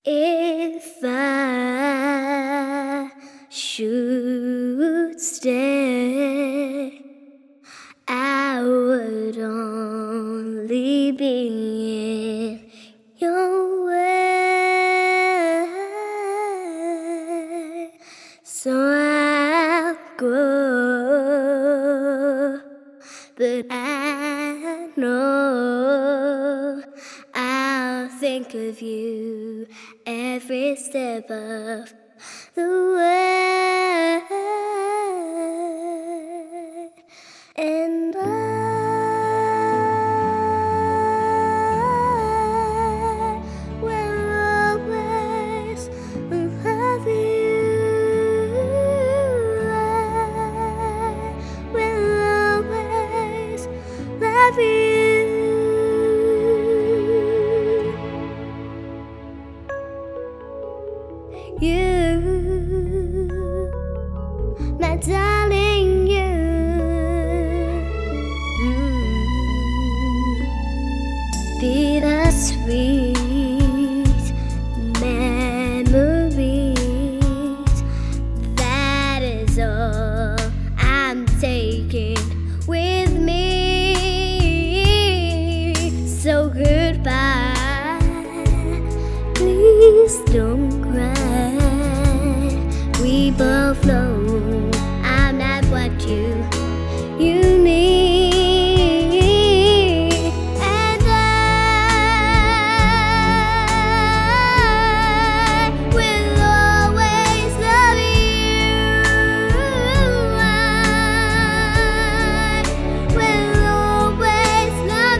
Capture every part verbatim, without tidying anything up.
If I should stay, I would only be in your way. So I'll go, but I know I'll think of you every step of the way. And I will always love you. I will always love you. You, my darling, you, mm. Be the sweet memories. That is all I'm taking with me. So goodbye, please don't cry. We both know I'm not what you, you need. And I will always love you. I will always love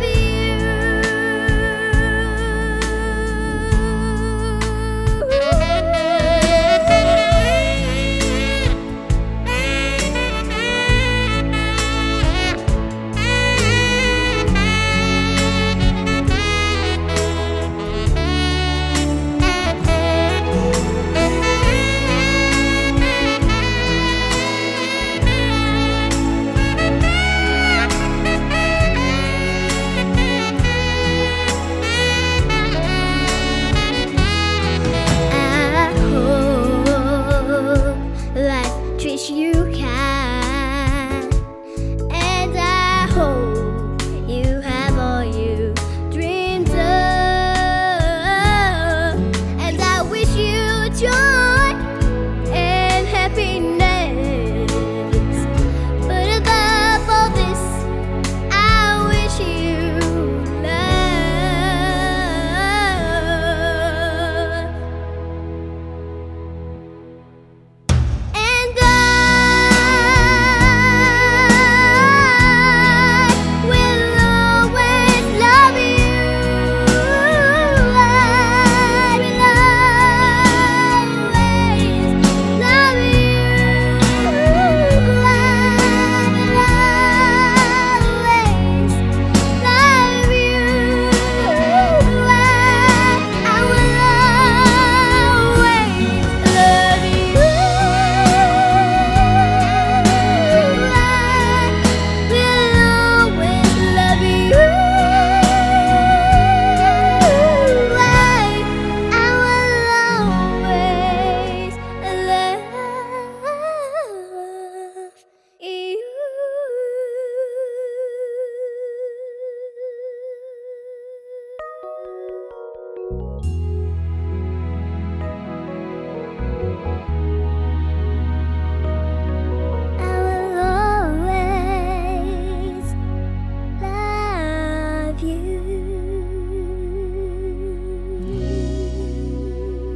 you can, and I hope you have all you dreamed of, and I wish you joy and happiness. But above all this, I wish you love. And I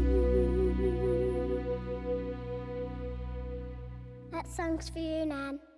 that song's for you, Nan.